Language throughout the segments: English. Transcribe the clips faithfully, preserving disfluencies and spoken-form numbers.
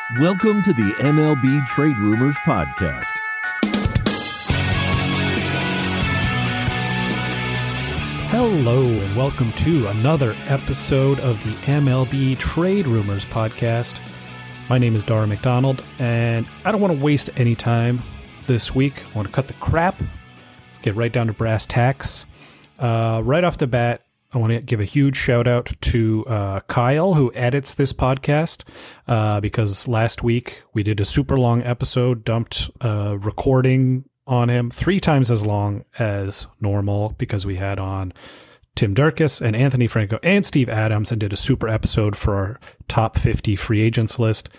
Welcome to the M L B Trade Rumors Podcast. Hello and welcome to another episode of the M L B Trade Rumors Podcast. My name is Dara McDonald, and I don't want to waste any time this week. I want to cut the crap. Let's get right down to brass tacks. Uh, right off the bat, I want to give a huge shout out to uh, Kyle, who edits this podcast, uh, because last week we did a super long episode, dumped a recording on him three times as long as normal because we had on Tim Durkis and Anthony Franco and Steve Adams and did a super episode for our top fifty free agents list,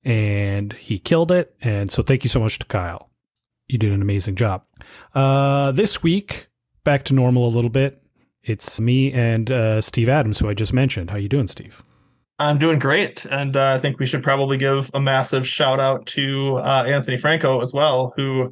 and he killed it. And so thank you so much to Kyle. You did an amazing job. Uh, this week, back to normal a little bit. It's me and uh, Steve Adams, who I just mentioned. How you doing, Steve? I'm doing great, and uh, I think we should probably give a massive shout out to uh, Anthony Franco as well, who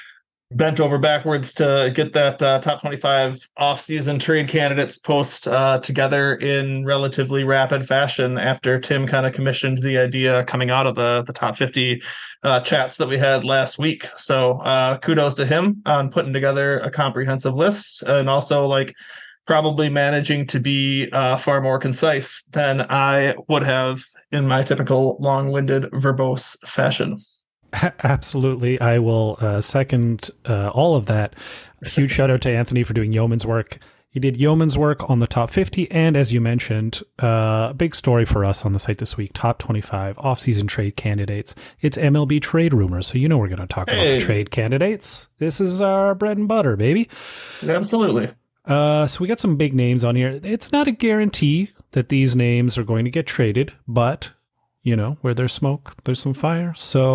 bent over backwards to get that uh, top twenty-five off-season trade candidates post uh, together in relatively rapid fashion after Tim kind of commissioned the idea coming out of the, the top fifty uh, chats that we had last week. So uh, kudos to him on putting together a comprehensive list, and also like probably managing to be uh, far more concise than I would have in my typical long-winded, verbose fashion. Absolutely. I will uh, second uh, all of that. A huge shout out to Anthony for doing yeoman's work. He did yeoman's work on the top fifty, and as you mentioned, uh, a big story for us on the site this week, top twenty-five off-season trade candidates. It's M L B Trade Rumors, so you know we're going to talk hey. about the trade candidates. This is our bread and butter, baby. Absolutely. Uh, so we got some big names on here. It's not a guarantee that these names are going to get traded, but, you know, where there's smoke, there's some fire.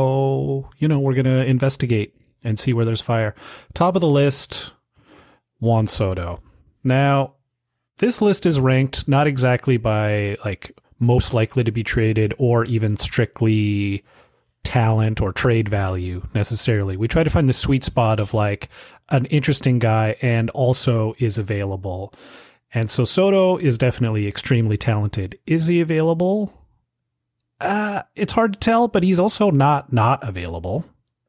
So, you know, we're going to investigate and see where there's fire. Top of the list, Juan Soto. Now, this list is ranked not exactly by, like, most likely to be traded or even strictly talent or trade value necessarily. We try to find the sweet spot of, like, an interesting guy and also is available. And so Soto is definitely extremely talented. Is he available? Uh, it's hard to tell, but he's also not not available.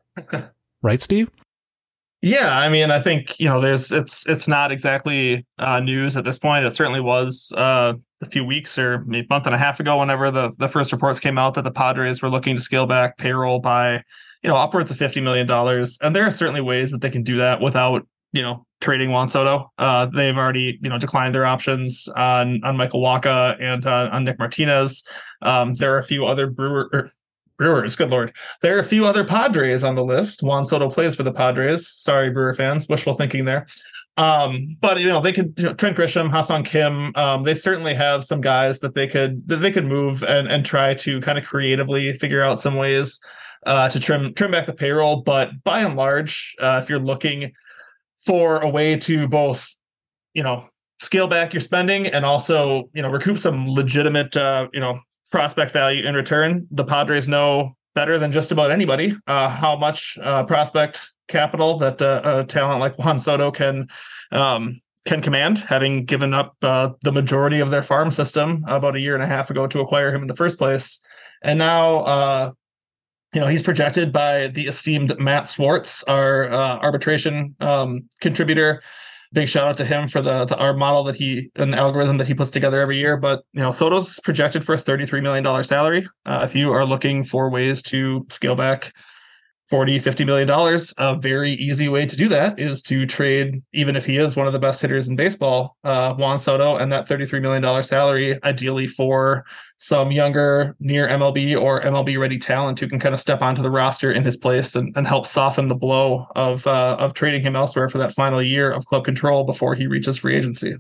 Right, Steve? Yeah, I mean, I think, you know, there's it's it's not exactly uh, news at this point. It certainly was uh, a few weeks or maybe a month and a half ago whenever the, the first reports came out that the Padres were looking to scale back payroll by, you know, upwards of fifty million dollars. And there are certainly ways that they can do that without, you know, trading Juan Soto. Uh, they've already, you know, declined their options on, on Michael Wacha and uh, on Nick Martinez. Um, there are a few other Brewer, er, Brewers, good Lord. There are a few other Padres on the list. Juan Soto plays for the Padres. Sorry, Brewer fans, wishful thinking there. Um, but, you know, they could, you know, Trent Grisham, Ha-Seong Kim, um, they certainly have some guys that they could, that they could move and, and try to kind of creatively figure out some ways uh, to trim, trim back the payroll. But by and large, uh, if you're looking for a way to both, you know, scale back your spending and also, you know, recoup some legitimate, uh, you know, prospect value in return, the Padres know better than just about anybody uh, how much uh, prospect capital that uh, a talent like Juan Soto can um, can command, having given up uh, the majority of their farm system about a year and a half ago to acquire him in the first place. And now, uh, you know, he's projected by the esteemed Matt Swartz, our uh, arbitration um, contributor. Big shout out to him for the, the R model that he, an algorithm that he puts together every year. But, you know, Soto's projected for a thirty-three million dollars salary. Uh, if you are looking for ways to scale back forty, fifty million dollars, a very easy way to do that is to trade, even if he is one of the best hitters in baseball, uh, Juan Soto and that thirty-three million dollars salary, ideally for some younger near M L B or M L B ready talent who can kind of step onto the roster in his place and, and help soften the blow of uh, of trading him elsewhere for that final year of club control before he reaches free agency.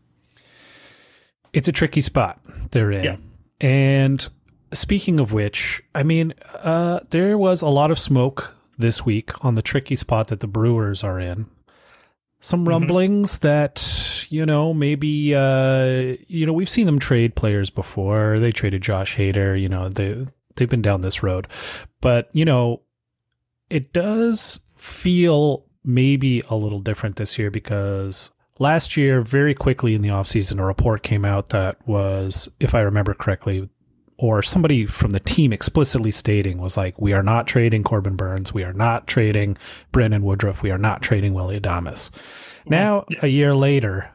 It's a tricky spot they're in. Yeah. And speaking of which, I mean, uh, there was a lot of smoke this week on the tricky spot that the Brewers are in. Some rumblings mm-hmm. that, you know, maybe, uh, you know, we've seen them trade players before. They traded Josh Hader, you know, they, they've been down this road. But, you know, it does feel maybe a little different this year because last year, very quickly in the offseason, a report came out that was, if I remember correctly, or somebody from the team explicitly stating was like, we are not trading Corbin Burns. We are not trading Brandon Woodruff. We are not trading Willy Adames. Now, yes. a year later,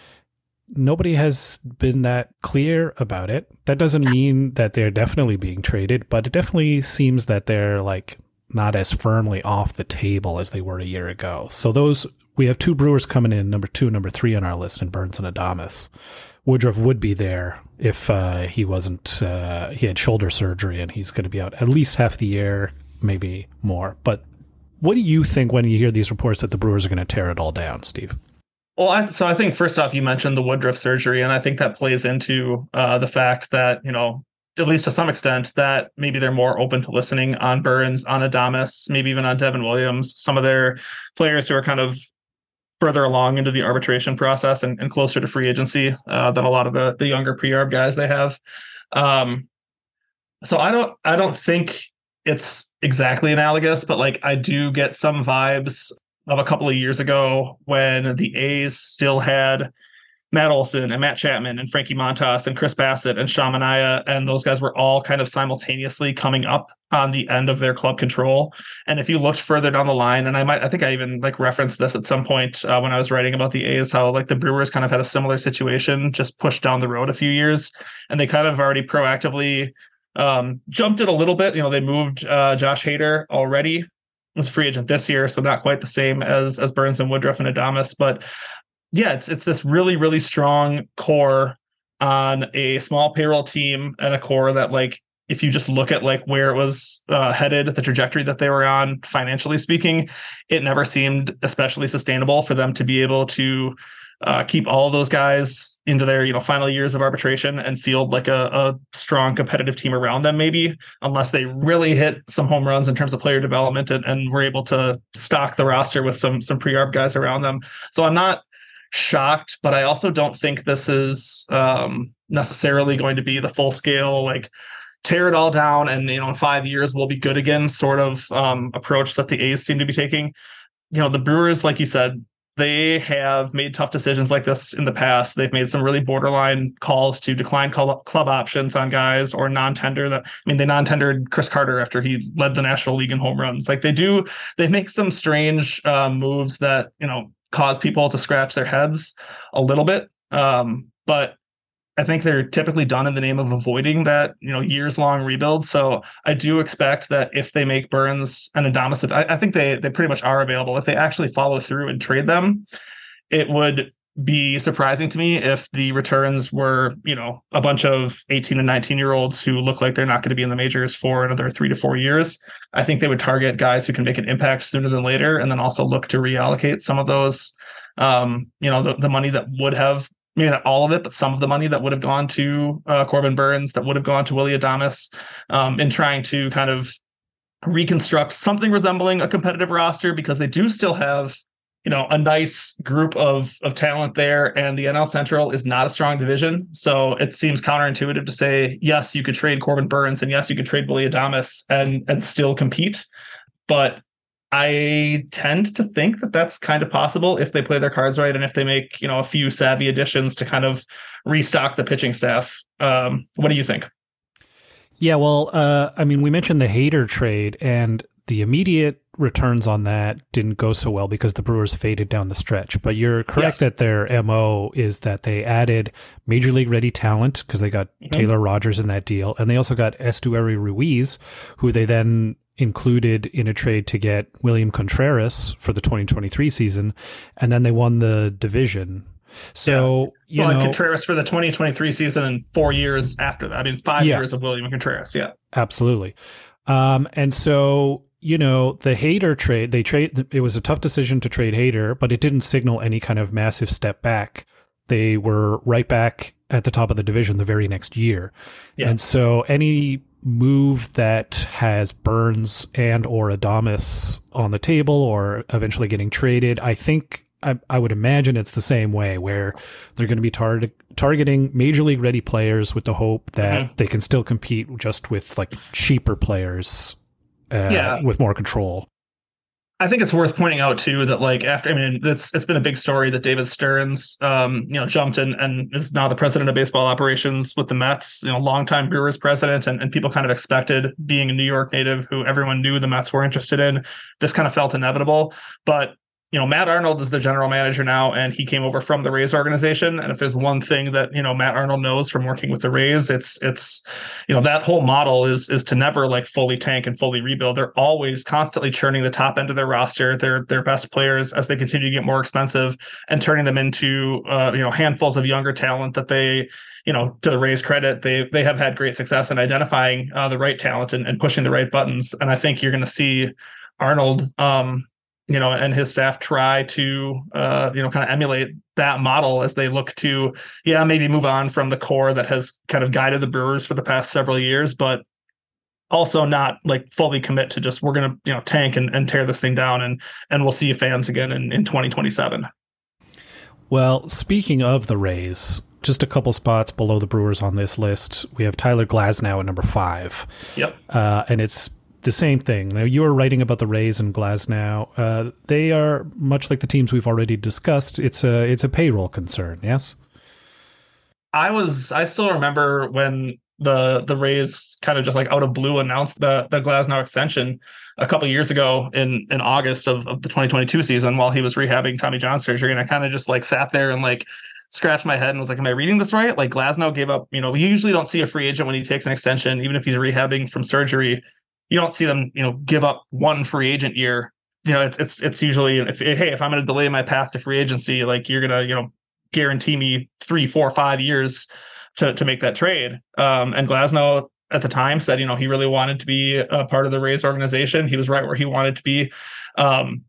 nobody has been that clear about it. That doesn't mean that they're definitely being traded, but it definitely seems that they're like not as firmly off the table as they were a year ago. So those, we have two Brewers coming in, number two, number three on our list, and Burns and Adames. Woodruff would be there if uh, he wasn't, uh, he had shoulder surgery and he's going to be out at least half the year, maybe more. But what do you think when you hear these reports that the Brewers are going to tear it all down, Steve? Well, I, so I think first off, you mentioned the Woodruff surgery, and I think that plays into uh, the fact that, you know, at least to some extent, that maybe they're more open to listening on Burns, on Adames, maybe even on Devin Williams, some of their players who are kind of further along into the arbitration process and, and closer to free agency uh, than a lot of the, the younger pre-arb guys they have. Um, so I don't, I don't think it's exactly analogous, but like I do get some vibes of a couple of years ago when the A's still had Matt Olson and Matt Chapman and Frankie Montas and Chris Bassett and Sean Manaea, and those guys were all kind of simultaneously coming up on the end of their club control. And if you looked further down the line, and I might, I think I even like referenced this at some point uh, when I was writing about the A's, how like the Brewers kind of had a similar situation, just pushed down the road a few years, and they kind of already proactively um, jumped it a little bit. You know, they moved uh, Josh Hader already. Was a free agent this year, so not quite the same as as Burns and Woodruff and Adames, but yeah, it's it's this really, really strong core on a small payroll team, and a core that, like, if you just look at like where it was uh, headed, the trajectory that they were on, financially speaking, it never seemed especially sustainable for them to be able to uh, keep all of those guys into their, you know, final years of arbitration and field like a, a strong competitive team around them, maybe, unless they really hit some home runs in terms of player development and, and were able to stock the roster with some some pre-arb guys around them. So I'm not shocked, but I also don't think this is um, necessarily going to be the full scale, like, tear it all down and, you know, in five years we'll be good again sort of um, approach that the A's seem to be taking. You know, the Brewers, like you said, they have made tough decisions like this in the past. They've made some really borderline calls to decline club options on guys or non-tender. That, I mean, they non-tendered Chris Carter after he led the National League in home runs. Like they do, they make some strange uh, moves that, you know, cause people to scratch their heads a little bit. Um, but I think they're typically done in the name of avoiding that, you know, years long rebuild. So I do expect that if they make Burns and Adames, I, I think they they pretty much are available. If they actually follow through and trade them, it would be surprising to me if the returns were, you know, a bunch of eighteen and nineteen year olds who look like they're not going to be in the majors for another three to four years. I think they would target guys who can make an impact sooner than later, and then also look to reallocate some of those, um, you know, the, the money that would have, maybe not all of it, but some of the money that would have gone to uh, Corbin Burns, that would have gone to Willy Adames, um, in trying to kind of reconstruct something resembling a competitive roster, because they do still have, you know, a nice group of of talent there, and the N L Central is not a strong division. So it seems counterintuitive to say, yes, you could trade Corbin Burns and yes, you could trade Willy Adames and and still compete. But I tend to think that that's kind of possible if they play their cards right and if they make, you know, a few savvy additions to kind of restock the pitching staff. Um, what do you think? Yeah, well, uh, I mean, we mentioned the Hader trade, and the immediate returns on that didn't go so well because the Brewers faded down the stretch. But you're correct yes. that their M O is that they added major league ready talent because they got mm-hmm. Taylor Rogers in that deal, and they also got Estuary Ruiz, who they then included in a trade to get William Contreras for the twenty twenty-three season, and then they won the division. So, yeah. well, you know, Contreras for the twenty twenty-three season and four years after that. I mean, five yeah. years of William Contreras. Yeah, absolutely. Um, and so, you know, the Hader trade, they trade, it was a tough decision to trade Hader, but it didn't signal any kind of massive step back. They were right back at the top of the division the very next year. Yeah. And so any move that has Burns and or Adames on the table or eventually getting traded, I think I, I would imagine it's the same way, where they're going to be tar- targeting major league ready players with the hope that mm-hmm. they can still compete just with like cheaper players uh, yeah. with more control. I think it's worth pointing out too that like after I mean it's it's been a big story that David Stearns um you know jumped in and is now the president of baseball operations with the Mets, you know, longtime Brewers president, and, and people kind of expected, being a New York native who everyone knew the Mets were interested in, this kind of felt inevitable. But you know, Matt Arnold is the general manager now, and he came over from the Rays organization. And if there's one thing that, you know, Matt Arnold knows from working with the Rays, it's, it's, you know, that whole model is, is to never like fully tank and fully rebuild. They're always constantly churning the top end of their roster, their, their best players, as they continue to get more expensive, and turning them into, uh, you know, handfuls of younger talent that they, you know, to the Rays' credit, they, they have had great success in identifying uh, the right talent and, and pushing the right buttons. And I think you're going to see Arnold, um, you know, and his staff try to, uh, you know, kind of emulate that model as they look to, yeah, maybe move on from the core that has kind of guided the Brewers for the past several years, but also not like fully commit to just, we're going to, you know, tank and, and tear this thing down, and, and we'll see fans again in, in twenty twenty-seven. Well, speaking of the Rays, just a couple spots below the Brewers on this list, we have Tyler Glasnow at number five. Yep. Uh, and it's the same thing. Now, you were writing about the Rays and Glasnow. Uh, they are much like the teams we've already discussed. It's a it's a payroll concern. Yes. I was. I still remember when the the Rays kind of just like out of blue announced the the Glasnow extension a couple years ago in in August of, of the twenty twenty-two season, while he was rehabbing Tommy John surgery, and I kind of just like sat there and like scratched my head and was like, am I reading this right? Like, Glasnow gave up. You know, we usually don't see a free agent when he takes an extension, even if he's rehabbing from surgery. You don't see them, you know, give up one free agent year. You know, it's it's it's usually, if, hey, if I'm going to delay my path to free agency, like, you're going to, you know, guarantee me three, four, five years to to make that trade. Um, and Glasnow at the time said, you know, he really wanted to be a part of the Rays organization. He was right where he wanted to be. Um,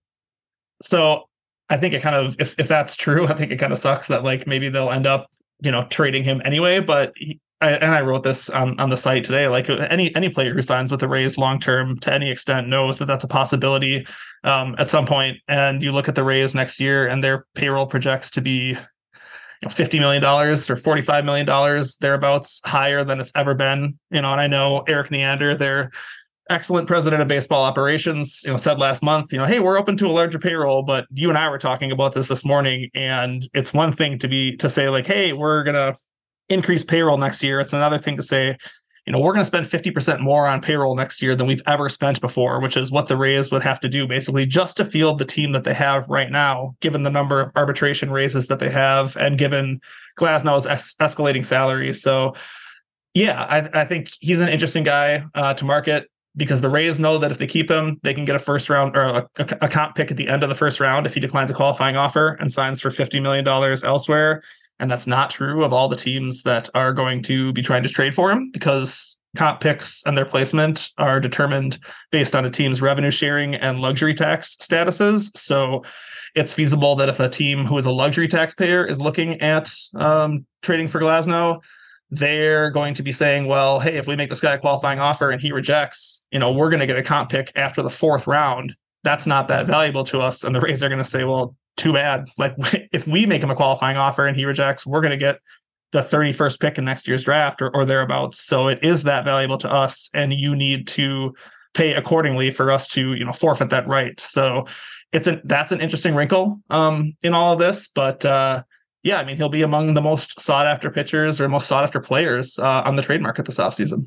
so I think it kind of, if if that's true, I think it kind of sucks that like maybe they'll end up, you know, trading him anyway. But he, I, and I wrote this on, on the site today, like any any player who signs with the Rays long-term to any extent knows that that's a possibility um, at some point. And you look at the Rays next year and their payroll projects to be, you know, fifty million dollars or forty-five million dollars, thereabouts, higher than it's ever been. You know, and I know Eric Neander, their excellent president of baseball operations, you know, said last month, you know, hey, we're open to a larger payroll. But you and I were talking about this this morning, and it's one thing to be to say like, hey, we're going to increase payroll next year. It's another thing to say, you know, we're going to spend fifty percent more on payroll next year than we've ever spent before, which is what the Rays would have to do basically just to field the team that they have right now, given the number of arbitration raises that they have and given Glasnow's es- escalating salary. So yeah, I, I think he's an interesting guy uh, to market, because the Rays know that if they keep him, they can get a first round or a, a, a comp pick at the end of the first round if he declines a qualifying offer and signs for fifty million dollars elsewhere. And that's not true of all the teams that are going to be trying to trade for him, because comp picks and their placement are determined based on a team's revenue sharing and luxury tax statuses. So it's feasible that if a team who is a luxury taxpayer is looking at um, trading for Glasnow, they're going to be saying, well, hey, if we make this guy a qualifying offer and he rejects, you know, we're going to get a comp pick after the fourth round. That's not that valuable to us. And the Rays are going to say, well, too bad. Like, if we make him a qualifying offer and he rejects, we're going to get the thirty-first pick in next year's draft or, or thereabouts. So it is that valuable to us, and you need to pay accordingly for us to, you know, forfeit that right. So it's an that's an interesting wrinkle um, in all of this. But uh, yeah, I mean, he'll be among the most sought after pitchers or most sought after players uh, on the trade market this offseason.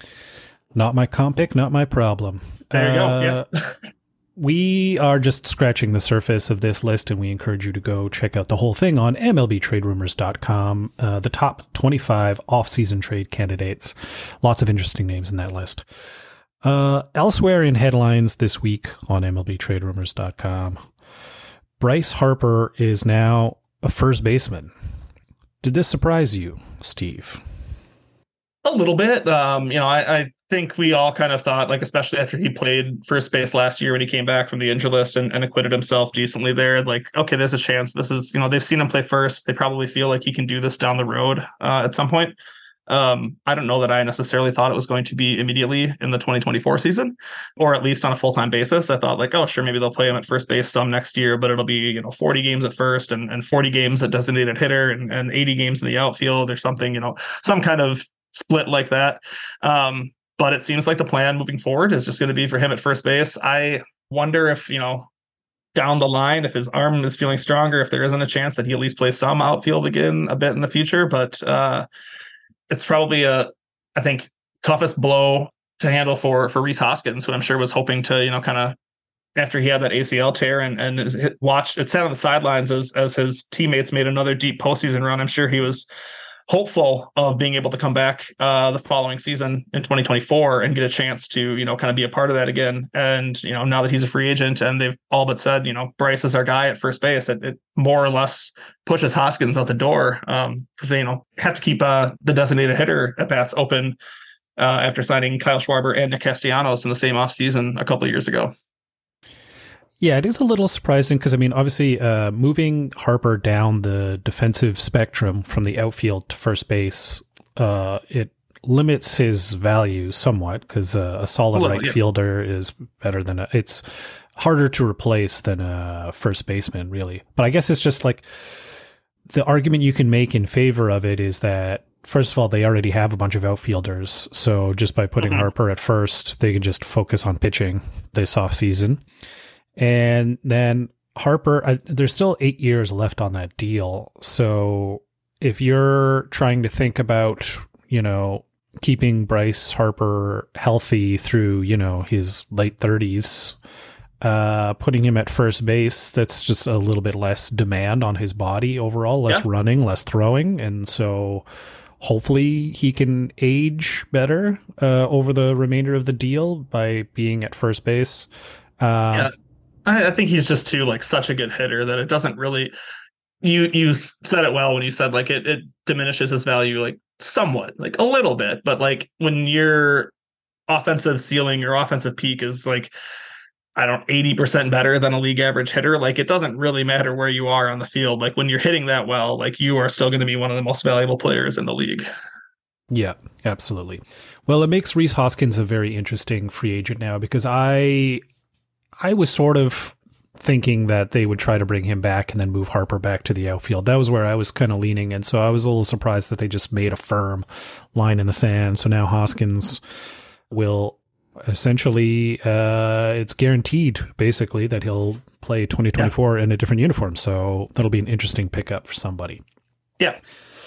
Not my comp pick, not my problem. There you uh, go. Yeah. We are just scratching the surface of this list, and we encourage you to go check out the whole thing on M L B trade rumors dot com, uh, the top twenty-five off-season trade candidates. Lots of interesting names in that list. Uh, elsewhere in headlines this week on M L B trade rumors dot com, Bryce Harper is now a first baseman. Did this surprise you, Steve? A little bit. Um, you know, I, I think we all kind of thought, like, especially after he played first base last year when he came back from the injury list and, and acquitted himself decently there, like, okay, there's a chance. This is, you know, they've seen him play first. They probably feel like he can do this down the road uh, at some point. Um, I don't know that I necessarily thought it was going to be immediately in the twenty twenty-four season, or at least on a full-time basis. I thought like, oh, sure, maybe they'll play him at first base some next year, but it'll be, you know, forty games at first and, and forty games at designated hitter and, and eighty games in the outfield or something, you know, some kind of split like that. Um, but it seems like the plan moving forward is just going to be for him at first base. I, wonder if, you know, down the line, if his arm is feeling stronger, if there isn't a chance that he at least plays some outfield again a bit in the future. But uh, it's probably a, I think, toughest blow to handle for for Rhys Hoskins, who I'm sure was hoping to, you know, kind of after he had that A C L tear and and is, watched it sat on the sidelines as as his teammates made another deep postseason run. I'm sure he was hopeful of being able to come back uh, the following season in twenty twenty-four and get a chance to, you know, kind of be a part of that again. And, you know, now that he's a free agent and they've all but said, you know, Bryce is our guy at first base, it, it more or less pushes Hoskins out the door um, because they, you know, have to keep uh, the designated hitter at bats open uh, after signing Kyle Schwarber and Nick Castellanos in the same offseason a couple of years ago. Yeah, it is a little surprising because, I mean, obviously uh, moving Harper down the defensive spectrum from the outfield to first base, uh, it limits his value somewhat because uh, a solid a little, right yeah. fielder is better than a, it's harder to replace than a first baseman, really. But I guess it's just like the argument you can make in favor of it is that, first of all, they already have a bunch of outfielders. So just by putting mm-hmm. Harper at first, they can just focus on pitching this offseason. And then Harper, uh, there's still eight years left on that deal. So if you're trying to think about, you know, keeping Bryce Harper healthy through, you know, his late thirties, uh, putting him at first base, that's just a little bit less demand on his body overall, less yeah. running, less throwing. And so hopefully he can age better uh, over the remainder of the deal by being at first base. Uh, yeah. I think he's just too like such a good hitter that it doesn't really. You you said it well when you said like it it diminishes his value like somewhat, like a little bit, but like when your offensive ceiling or offensive peak is like I don't eighty percent better than a league average hitter, like it doesn't really matter where you are on the field. Like when you're hitting that well, like you are still going to be one of the most valuable players in the league. Yeah, absolutely. Well, it makes Rhys Hoskins a very interesting free agent now because I. I was sort of thinking that they would try to bring him back and then move Harper back to the outfield. That was where I was kind of leaning. And so I was a little surprised that they just made a firm line in the sand. So now Hoskins will essentially, uh, it's guaranteed basically that he'll play twenty twenty-four yeah. in a different uniform. So that'll be an interesting pickup for somebody. Yeah.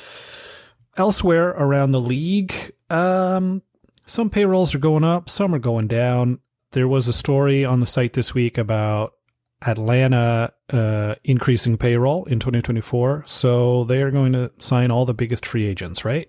Elsewhere around the league, um, some payrolls are going up, some are going down. There was a story on the site this week about Atlanta uh, increasing payroll in twenty twenty-four. So they are going to sign all the biggest free agents, right?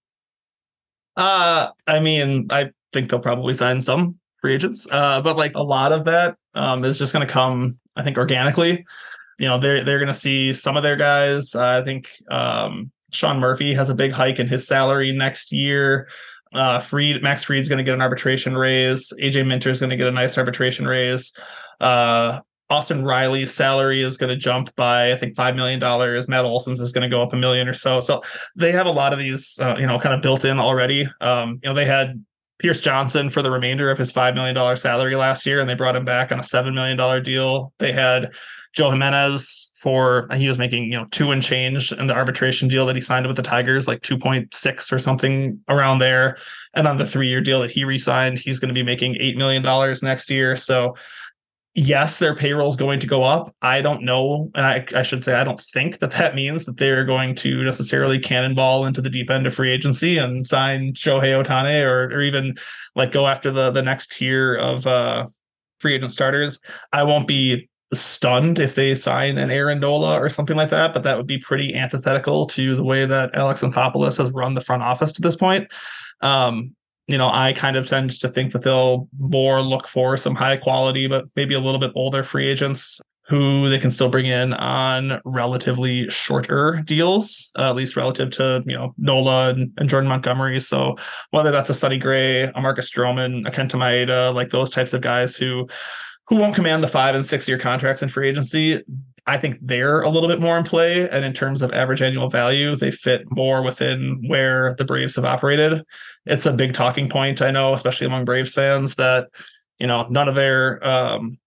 Uh, I mean, I think they'll probably sign some free agents, uh, but like a lot of that um, is just going to come, I think, organically. You know, they're they're going to see some of their guys. Uh, I think um, Sean Murphy has a big hike in his salary next year. Uh, Fried, Max Fried's going to get an arbitration raise. A J Minter is going to get a nice arbitration raise. Uh, Austin Riley's salary is going to jump by, I think, five million dollars. Matt Olson's is going to go up a million or so. So they have a lot of these, uh, you know, kind of built in already. Um, you know, they had Pierce Johnson for the remainder of his five million dollars salary last year, and they brought him back on a seven million dollars deal. They had Joe Jimenez for, he was making, you know, two and change in the arbitration deal that he signed with the Tigers, like two point six or something around there. And on the three-year deal that he re-signed, he's going to be making eight million dollars next year. So yes, their payroll is going to go up. I don't know. And I, I should say, I don't think that that means that they're going to necessarily cannonball into the deep end of free agency and sign Shohei Ohtani or, or even like go after the, the next tier of uh, free agent starters. I won't be stunned if they sign an Aaron Nola or something like that, but that would be pretty antithetical to the way that Alex Anthopoulos has run the front office to this point. Um, you know, I kind of tend to think that they'll more look for some high quality, but maybe a little bit older free agents who they can still bring in on relatively shorter deals, uh, at least relative to, you know, Nola and, and Jordan Montgomery. So whether that's a Sonny Gray, a Marcus Stroman, a Kenta Maeda, like those types of guys who who won't command the five and six year contracts in free agency, I think they're a little bit more in play. And in terms of average annual value, they fit more within where the Braves have operated. It's a big talking point, I know, especially among Braves fans, that, you know, none of their um,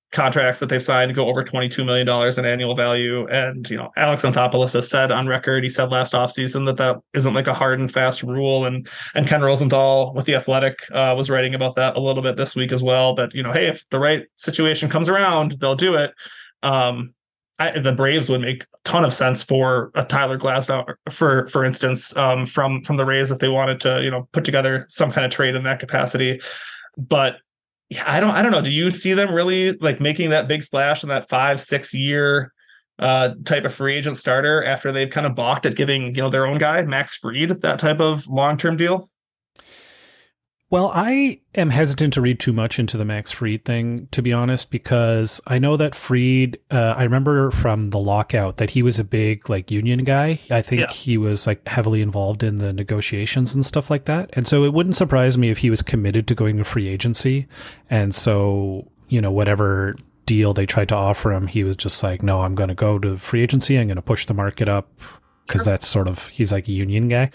contracts that they've signed go over twenty-two million dollars in annual value. And, you know, Alex Anthopoulos has said on record, he said last offseason that that isn't like a hard and fast rule. And and Ken Rosenthal with The Athletic uh, was writing about that a little bit this week as well, that, you know, hey, if the right situation comes around, they'll do it. Um, I, the Braves would make a ton of sense for a Tyler Glasnow, for for instance, um, from from the Rays if they wanted to, you know, put together some kind of trade in that capacity. But yeah, I don't I don't know. Do you see them really like making that big splash in that five, six year uh, type of free agent starter after they've kind of balked at giving, you know, their own guy, Max Fried, that type of long term deal? Well, I am hesitant to read too much into the Max Fried thing, to be honest, because I know that Fried, uh, I remember from the lockout that he was a big like union guy. I think yeah. he was like heavily involved in the negotiations and stuff like that. And so it wouldn't surprise me if he was committed to going to free agency. And so, you know, whatever deal they tried to offer him, he was just like, no, I'm going to go to free agency. I'm going to push the market up because sure. that's sort of, he's like a union guy.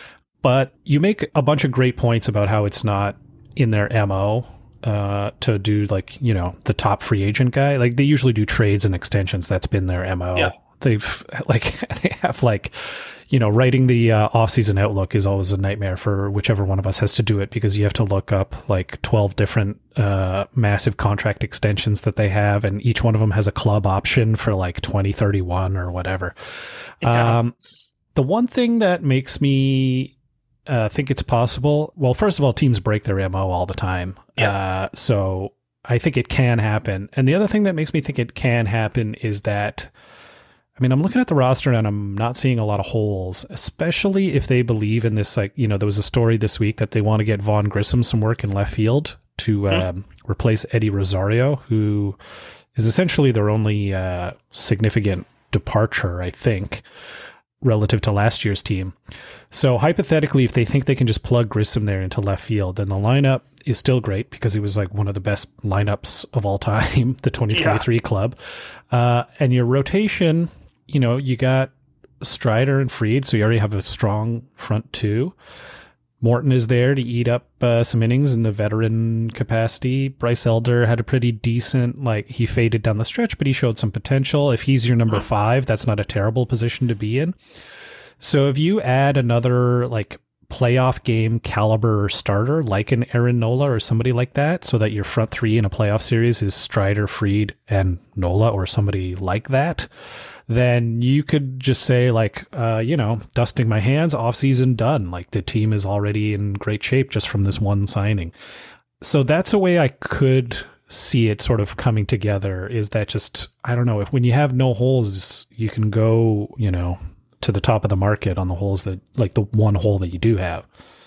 But you make a bunch of great points about how it's not in their M O uh, to do like, you know, the top free agent guy. Like they usually do trades and extensions. That's been their M O. Yeah. They've like, they have like, you know, writing the uh, off-season outlook is always a nightmare for whichever one of us has to do it, because you have to look up like twelve different uh, massive contract extensions that they have. And each one of them has a club option for like twenty thirty-one or whatever. Yeah. Um, the one thing that makes me Uh, think it's possible. Well, first of all, teams break their M O all the time. Yeah. Uh, so I think it can happen. And the other thing that makes me think it can happen is that, I mean, I'm looking at the roster and I'm not seeing a lot of holes, especially if they believe in this. Like, you know, there was a story this week that they want to get Vaughn Grissom some work in left field to um, mm-hmm. replace Eddie Rosario, who is essentially their only uh, significant departure, I think, relative to last year's team. So hypothetically, if they think they can just plug Grissom there into left field, then the lineup is still great because he was like one of the best lineups of all time, the twenty twenty-three yeah. club. Uh, and your rotation, you know, you got Strider and Fried, so you already have a strong front two. Morton is there to eat up uh, some innings in the veteran capacity. Bryce Elder had a pretty decent, like he faded down the stretch, but he showed some potential. If he's your number five, that's not a terrible position to be in. So if you add another like playoff game caliber starter, like an Aaron Nola or somebody like that, so that your front three in a playoff series is Strider, Fried, and Nola or somebody like that, then you could just say like, uh, you know, dusting my hands, off season done. Like the team is already in great shape just from this one signing. So that's a way I could see it sort of coming together, is that just, I don't know, if when you have no holes, you can go, you know, to the top of the market on the holes that, like the one hole that you do have.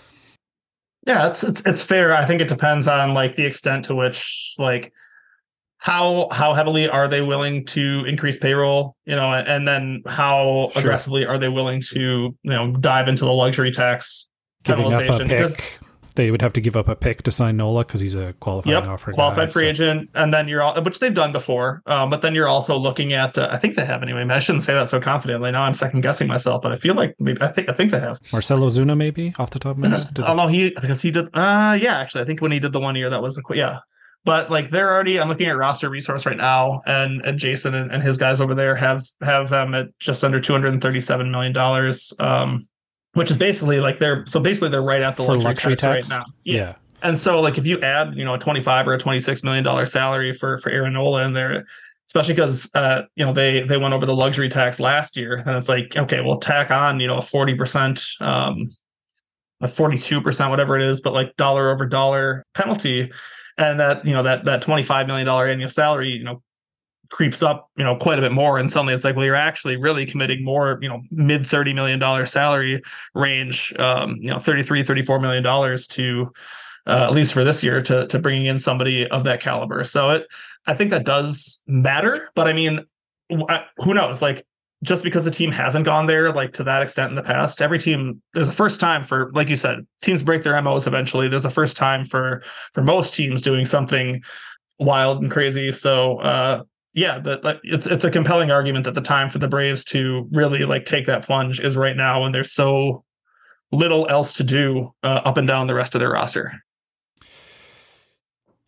Yeah, it's, it's, it's fair. I think it depends on like the extent to which like, How how heavily are they willing to increase payroll, you know, and then how sure. aggressively are they willing to, you know, dive into the luxury tax giving up a pick? Because they would have to give up a pick to sign Nola because he's a qualified yep, offer qualified guy, free so. agent, and then you're all, which they've done before, um, but then you're also looking at uh, I think they have anyway. I shouldn't say that so confidently. Now I'm second guessing myself, but I feel like maybe I think I think they have Marcelo Zuna maybe off the top of my head. I don't know, he because he did uh yeah actually I think when he did the one year that was a, yeah. But like they're already, I'm looking at roster resource right now, and, and Jason and, and his guys over there have have them at just under two hundred thirty-seven million dollars, um, which is basically like they're so basically they're right at the For luxury, luxury tax, tax right now. Yeah. yeah. And so like if you add, you know, a twenty-five or a twenty-six million dollars salary for for Aaron Nola in there, especially because uh, you know, they they went over the luxury tax last year, then it's like, okay, we'll tack on, you know, a forty percent, um, a forty-two percent, whatever it is, but like dollar over dollar penalty. And that, you know, that that twenty-five million dollars annual salary, you know, creeps up, you know, quite a bit more. And suddenly it's like, well, you're actually really committing more, you know, mid thirty million dollars salary range, um, you know, thirty-three, thirty-four million dollars to, uh, at least for this year, to to bringing in somebody of that caliber. So it, I think that does matter. But I mean, who knows? Like, just because the team hasn't gone there like to that extent in the past, every team, there's a first time for, like you said, teams break their M Os eventually. There's a first time for for most teams doing something wild and crazy. So uh, yeah, that like, it's it's a compelling argument that the time for the Braves to really like take that plunge is right now, when there's so little else to do uh, up and down the rest of their roster.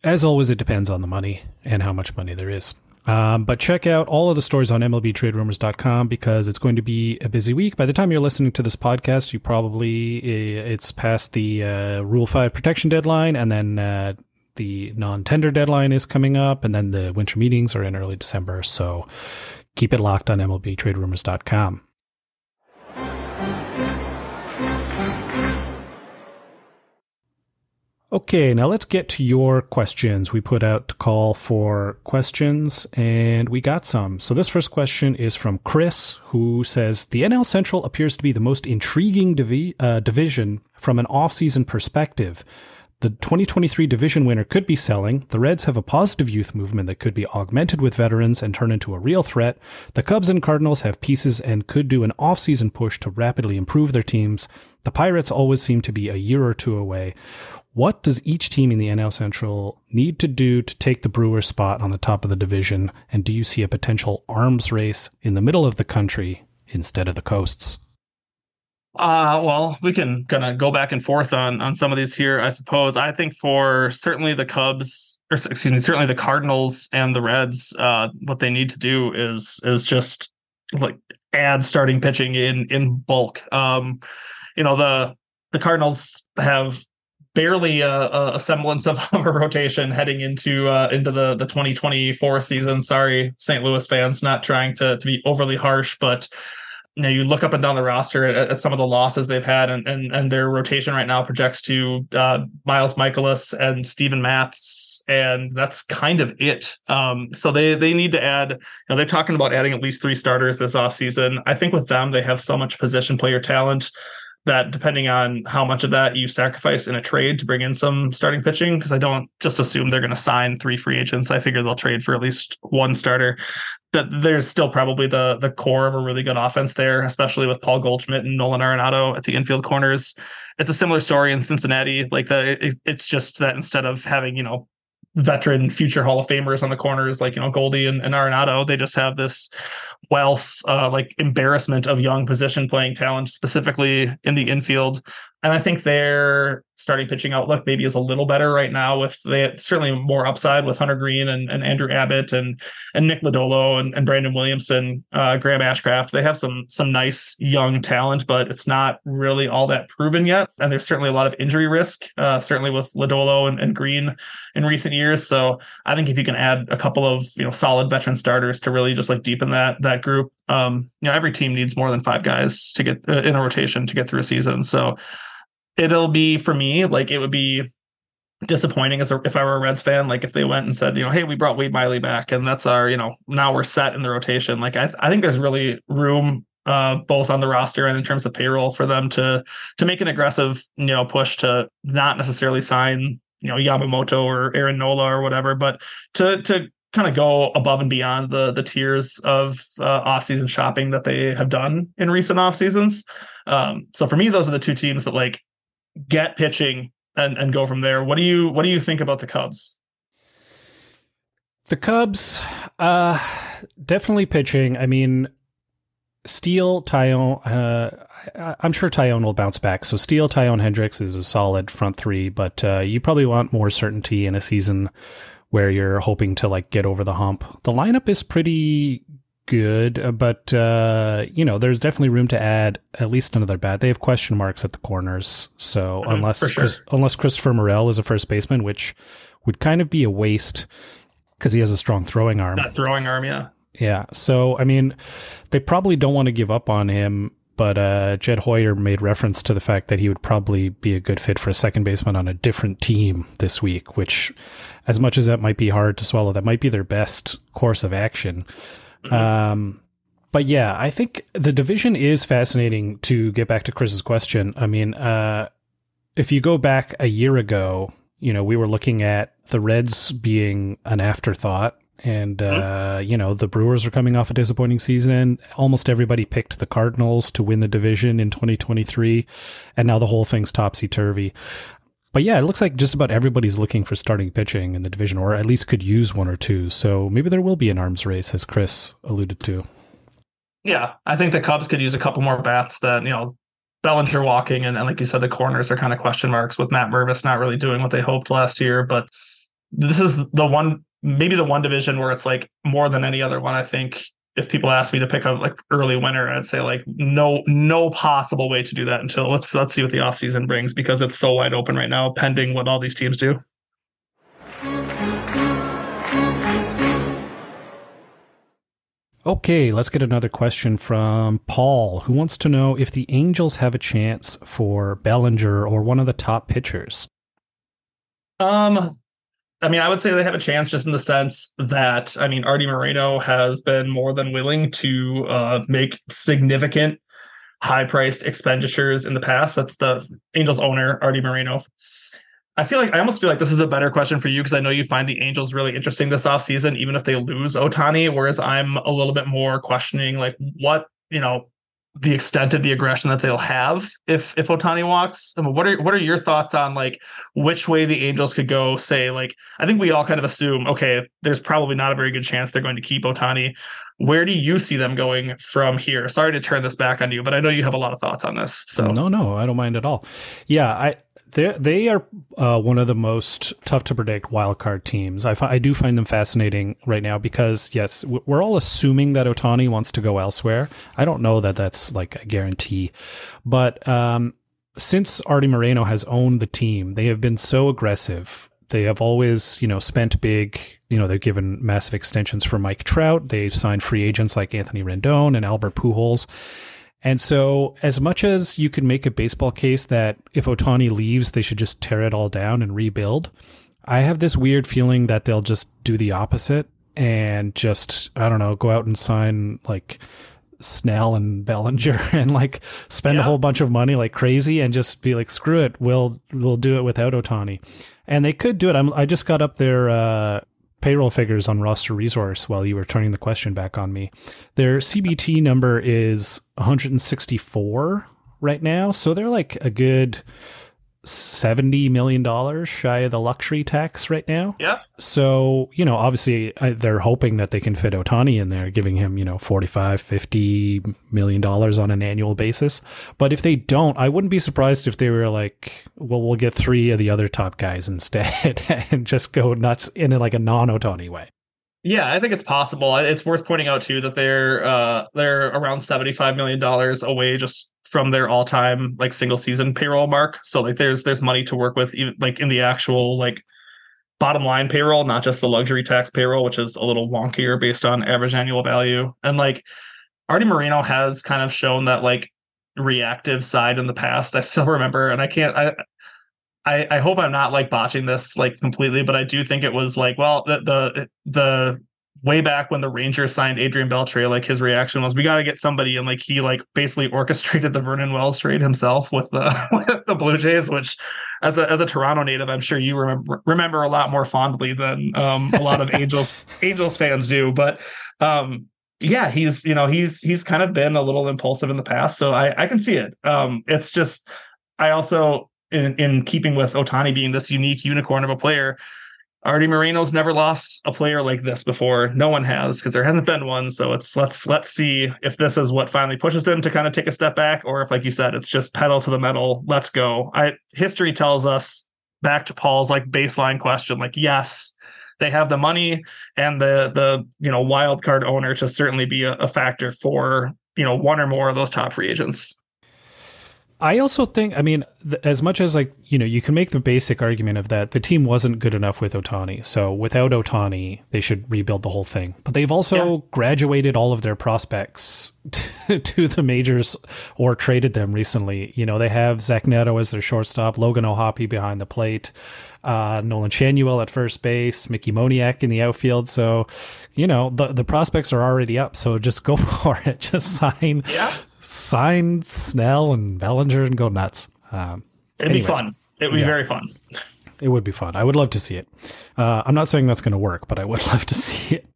As always, it depends on the money and how much money there is. Um, but check out all of the stories on M L B Trade Rumors dot com because it's going to be a busy week. By the time you're listening to this podcast, you probably it's past the uh, Rule five protection deadline, and then uh, the non-tender deadline is coming up, and then the winter meetings are in early December. So keep it locked on M L B Trade Rumors dot com. Okay, now let's get to your questions. We put out to call for questions, and we got some. So this first question is from Chris, who says, the N L Central appears to be the most intriguing divi- uh, division from an off-season perspective. The twenty twenty-three division winner could be selling. The Reds have a positive youth movement that could be augmented with veterans and turn into a real threat. The Cubs and Cardinals have pieces and could do an off-season push to rapidly improve their teams. The Pirates always seem to be a year or two away. What does each team in the N L Central need to do to take the Brewers' spot on the top of the division? And do you see a potential arms race in the middle of the country instead of the coasts? Uh, well, we can kind of go back and forth on, on some of these here, I suppose. I think for certainly the Cubs, or excuse me, certainly the Cardinals and the Reds, uh, what they need to do is is just like add starting pitching in in bulk. Um, you know, the the Cardinals have barely a, a semblance of, of a rotation heading into uh, into the, the twenty twenty-four season. Sorry, Saint Louis fans, not trying to, to be overly harsh, but you know, you look up and down the roster at, at some of the losses they've had, and and, and their rotation right now projects to uh, Miles Mikolas and Steven Matz, and that's kind of it. Um, so they they need to add, you know, they're talking about adding at least three starters this offseason. I think with them, they have so much position player talent that depending on how much of that you sacrifice in a trade to bring in some starting pitching, because I don't just assume they're going to sign three free agents. I figure they'll trade for at least one starter. That there's still probably the the core of a really good offense there, especially with Paul Goldschmidt and Nolan Arenado at the infield corners. It's a similar story in Cincinnati. Like the, it, it's just that instead of having, you know, veteran future Hall of Famers on the corners like, you know, Goldie and, and Arenado, they just have this wealth, uh, like embarrassment of young position playing talent, specifically in the infield. And I think their starting pitching outlook maybe is a little better right now with they certainly more upside with Hunter Green and, and Andrew Abbott and and Nick Lodolo and, and Brandon Williamson, uh, Graham Ashcraft. They have some some nice young talent, but it's not really all that proven yet. And there's certainly a lot of injury risk, uh, certainly with Lodolo and, and Green in recent years. So I think if you can add a couple of, you know, solid veteran starters to really just like deepen that that group, um, you know, every team needs more than five guys to get uh, in a rotation to get through a season. So it'll be, for me, like it would be disappointing as a, if I were a Reds fan, like if they went and said, you know, hey, we brought Wade Miley back and that's our, you know, now we're set in the rotation. Like I, I think there's really room uh, both on the roster and in terms of payroll for them to to make an aggressive, you know, push to not necessarily sign, you know, Yamamoto or Aaron Nola or whatever, but to to kind of go above and beyond the the tiers of uh, off-season shopping that they have done in recent off seasons. Um, so for me, those are the two teams that like get pitching and, and go from there. What do you what do you think about the Cubs? The Cubs, uh, definitely pitching. I mean, Steele, Taillon, uh, I, I'm sure Taillon will bounce back. So Steele, Taillon, Hendricks is a solid front three, but uh, you probably want more certainty in a season where you're hoping to like get over the hump. The lineup is pretty good, but uh, you know, there's definitely room to add at least another bat. They have question marks at the corners, so mm-hmm, unless sure. Chris, unless Christopher Morel is a first baseman, which would kind of be a waste because he has a strong throwing arm. That throwing arm, yeah, yeah. So I mean, they probably don't want to give up on him. But uh, Jed Hoyer made reference to the fact that he would probably be a good fit for a second baseman on a different team this week, which, as much as that might be hard to swallow, that might be their best course of action. Mm-hmm. Um, but yeah, I think the division is fascinating. To get back to Chris's question, I mean, uh, if you go back a year ago, you know, we were looking at the Reds being an afterthought. And, uh, you know, the Brewers are coming off a disappointing season. Almost everybody picked the Cardinals to win the division in twenty twenty-three. And now the whole thing's topsy-turvy. But yeah, it looks like just about everybody's looking for starting pitching in the division, or at least could use one or two. So maybe there will be an arms race, as Chris alluded to. Yeah, I think the Cubs could use a couple more bats that, you know, Bellinger walking. And, and like you said, the corners are kind of question marks with Matt Mervis not really doing what they hoped last year. But this is the one, maybe the one division where it's like more than any other one. I think if people ask me to pick a like early winner, I'd say like no, no possible way to do that until let's let's see what the offseason brings, because it's so wide open right now, pending what all these teams do. Okay, let's get another question from Paul, who wants to know if the Angels have a chance for Bellinger or one of the top pitchers. Um, I mean, I would say they have a chance just in the sense that, I mean, Artie Moreno has been more than willing to uh, make significant high-priced expenditures in the past. That's the Angels owner, Artie Moreno. I feel like I almost feel like this is a better question for you, because I know you find the Angels really interesting this offseason, even if they lose Ohtani, whereas I'm a little bit more questioning like what, you know, the extent of the aggression that they'll have if if Ohtani walks. I mean, what are what are your thoughts on like which way the Angels could go? Say, like, I think we all kind of assume, okay, there's probably not a very good chance they're going to keep Ohtani. Where do you see them going from here? Sorry to turn this back on you, but I know you have a lot of thoughts on this. So no, no, I don't mind at all. Yeah, I they they are uh, one of the most tough to predict wildcard teams. I, fi- I do find them fascinating right now because, yes, we're all assuming that Ohtani wants to go elsewhere. I don't know that that's like a guarantee. But um, since Artie Moreno has owned the team, they have been so aggressive. They have always, you know, spent big. You know, they've given massive extensions for Mike Trout. They've signed free agents like Anthony Rendon and Albert Pujols. And so as much as you could make a baseball case that if Ohtani leaves, they should just tear it all down and rebuild, I have this weird feeling that they'll just do the opposite and just, I don't know, go out and sign like Snell and Bellinger and like spend yeah. a whole bunch of money like crazy and just be like, screw it, we'll we'll do it without Ohtani. And they could do it. I'm, I just got up their uh, payroll figures on Roster Resource while you were turning the question back on me. Their C B T number is one hundred sixty-four right now, so they're like a good seventy million dollars shy of the luxury tax right now. Yeah. So, you know, obviously I, they're hoping that they can fit Ohtani in there, giving him, you know, forty-five, fifty million dollars on an annual basis. But if they don't, I wouldn't be surprised if they were like, well, we'll get three of the other top guys instead and just go nuts in a, like a non-Ohtani way. Yeah, I think it's possible. It's worth pointing out too that they're uh, they're around seventy-five million dollars away just from their all-time like single season payroll mark. So like there's there's money to work with, even like in the actual like bottom line payroll, not just the luxury tax payroll, which is a little wonkier based on average annual value. And like Artie Moreno has kind of shown that like reactive side in the past. I still remember, and I can't I I, I hope I'm not like botching this like completely, but I do think it was like, well, the the the way back when the Rangers signed Adrian Beltre, like his reaction was, we got to get somebody, and like he like basically orchestrated the Vernon Wells trade himself with the with the Blue Jays, which as a as a Toronto native, I'm sure you remember remember a lot more fondly than um, a lot of Angels Angels fans do. But um, yeah, he's you know he's he's kind of been a little impulsive in the past, so I I can see it. Um, it's just I also. In, in keeping with Ohtani being this unique unicorn of a player, Artie Moreno's never lost a player like this before. No one has, because there hasn't been one. So it's let's let's see if this is what finally pushes them to kind of take a step back, or if, like you said, it's just pedal to the metal. Let's go. I history tells us, back to Paul's like baseline question, like yes, they have the money and the the you know wild card owner to certainly be a, a factor for you know one or more of those top free agents. I also think, I mean, th- as much as like, you know, you can make the basic argument of that the team wasn't good enough with Ohtani. So without Ohtani, they should rebuild the whole thing. But they've also yeah. graduated all of their prospects to, to the majors or traded them recently. You know, they have Zach Neto as their shortstop, Logan O'Hoppe behind the plate, uh, Nolan Chanuel at first base, Mickey Moniak in the outfield. So, you know, the, the prospects are already up. So just go for it. Just sign. Yeah. Sign Snell and Bellinger and go nuts. Um, It'd anyways, be fun. It would be yeah, very fun. It would be fun. I would love to see it. Uh, I'm not saying that's going to work, but I would love to see it.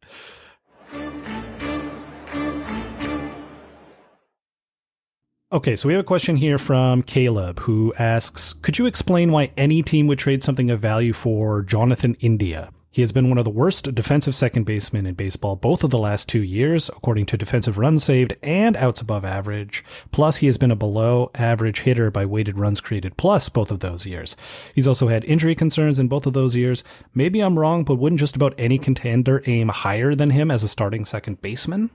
Okay, so we have a question here from Caleb who asks, could you explain why any team would trade something of value for Jonathan India? He has been one of the worst defensive second basemen in baseball both of the last two years, according to defensive runs saved and outs above average. Plus, he has been a below average hitter by weighted runs created plus both of those years. He's also had injury concerns in both of those years. Maybe I'm wrong, but wouldn't just about any contender aim higher than him as a starting second baseman?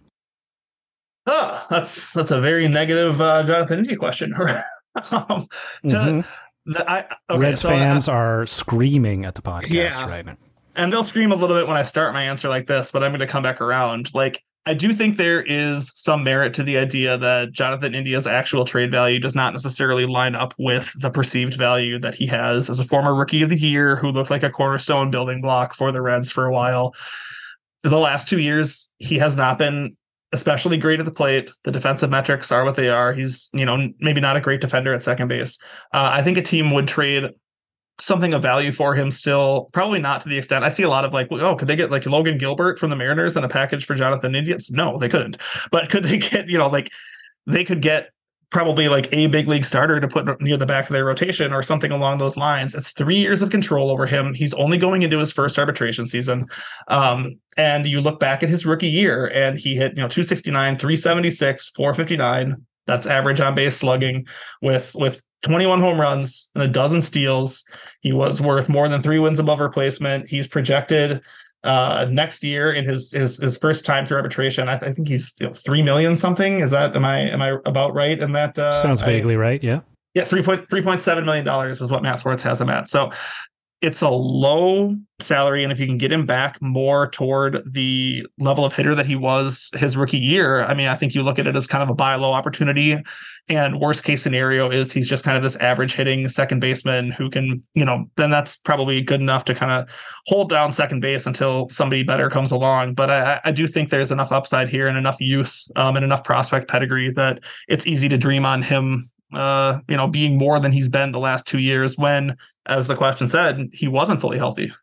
Oh, that's that's a very negative uh, Jonathan India question. um, to, mm-hmm. the, I, okay, Reds so fans I, are screaming at the podcast yeah. right now. And they'll scream a little bit when I start my answer like this, but I'm going to come back around. Like, I do think there is some merit to the idea that Jonathan India's actual trade value does not necessarily line up with the perceived value that he has as a former Rookie of the Year who looked like a cornerstone building block for the Reds for a while. The last two years, he has not been especially great at the plate. The defensive metrics are what they are. He's, you know, maybe not a great defender at second base. Uh, I think a team would trade something of value for him still, probably not to the extent I see a lot of like, oh, could they get like Logan Gilbert from the Mariners in a package for Jonathan India? No, they couldn't. But could they get, you know, like they could get probably like a big league starter to put near the back of their rotation or something along those lines. It's three years of control over him. He's only going into his first arbitration season. Um, and you look back at his rookie year and he hit, you know, two sixty-nine, three seventy-six, four fifty-nine. That's average on base slugging with, with twenty-one home runs and a dozen steals. He was worth more than three wins above replacement. He's projected uh, next year in his, his his first time through arbitration. I, I think he's you know, three million something. Is that am I am I about right? And that uh, sounds vaguely I, right. Yeah, yeah, three point three point seven million dollars is what Matt Swartz has him at. So it's a low salary, and if you can get him back more toward the level of hitter that he was his rookie year, I mean, I think you look at it as kind of a buy low opportunity. And worst case scenario is he's just kind of this average hitting second baseman who can, you know, then that's probably good enough to kind of hold down second base until somebody better comes along. But I, I do think there's enough upside here and enough youth um, and enough prospect pedigree that it's easy to dream on him, uh, you know, being more than he's been the last two years when, as the question said, he wasn't fully healthy.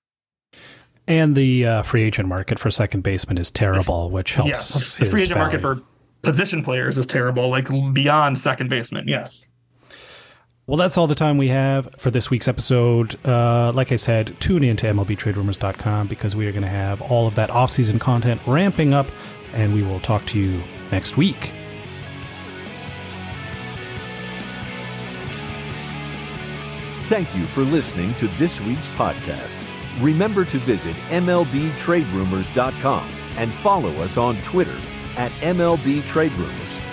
And the uh, free agent market for second baseman is terrible, which helps. Yeah, the free agent value. market for position players is terrible, like beyond second baseman. Yes. Well, that's all the time we have for this week's episode. Uh, like I said, tune in to M L B Trade Rumors dot com because we are going to have all of that off-season content ramping up, and we will talk to you next week. Thank you for listening to this week's podcast. Remember to visit M L B Trade Rumors dot com and follow us on Twitter at M L B Trade Rumors.